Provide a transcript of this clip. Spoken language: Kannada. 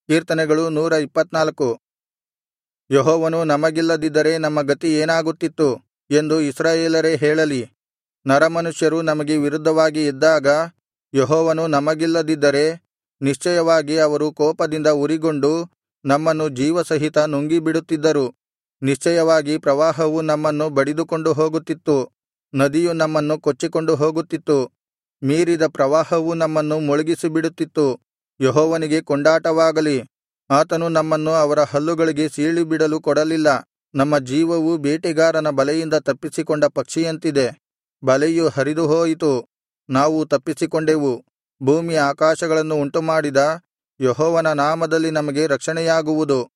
ಕೀರ್ತನೆಗಳು 124. ಯೆಹೋವನು ನಮಗಿಲ್ಲದಿದ್ದರೆ ನಮ್ಮ ಗತಿ ಏನಾಗುತ್ತಿತ್ತು ಎಂದು ಇಸ್ರಾಯೇಲರೇ ಹೇಳಲಿ. ನರಮನುಷ್ಯರು ನಮಗೆ ವಿರುದ್ಧವಾಗಿ ಎದ್ದಾಗ ಯೆಹೋವನು ನಮಗಿಲ್ಲದಿದ್ದರೆ ನಿಶ್ಚಯವಾಗಿ ಅವರು ಕೋಪದಿಂದ ಉರಿಗೊಂಡು ನಮ್ಮನ್ನು ಜೀವಸಹಿತ ನುಂಗಿಬಿಡುತ್ತಿದ್ದರು. ನಿಶ್ಚಯವಾಗಿ ಪ್ರವಾಹವು ನಮ್ಮನ್ನು ಬಡಿದುಕೊಂಡು ಹೋಗುತ್ತಿತ್ತು, ನದಿಯು ನಮ್ಮನ್ನು ಕೊಚ್ಚಿಕೊಂಡು ಹೋಗುತ್ತಿತ್ತು, ಮೀರಿದ ಪ್ರವಾಹವು ನಮ್ಮನ್ನು ಮುಳುಗಿಸಿಬಿಡುತ್ತಿತ್ತು. ಯೆಹೋವನಿಗೆ ಕೊಂಡಾಟವಾಗಲಿ, ಆತನು ನಮ್ಮನ್ನು ಅವರ ಹಲ್ಲುಗಳಿಗೆ ಸೀಳಿಬಿಡಲು ಕೊಡಲಿಲ್ಲ. ನಮ್ಮ ಜೀವವು ಬೇಟೆಗಾರನ ಬಲೆಯಿಂದ ತಪ್ಪಿಸಿಕೊಂಡ ಪಕ್ಷಿಯಂತಿದೆ. ಬಲೆಯು ಹರಿದುಹೋಯಿತು, ನಾವು ತಪ್ಪಿಸಿಕೊಂಡೆವು. ಭೂಮಿ ಆಕಾಶಗಳನ್ನು ಉಂಟುಮಾಡಿದ ಯೆಹೋವನ ನಾಮದಲ್ಲಿ ನಮಗೆ ರಕ್ಷಣೆಯಾಗುವುದು.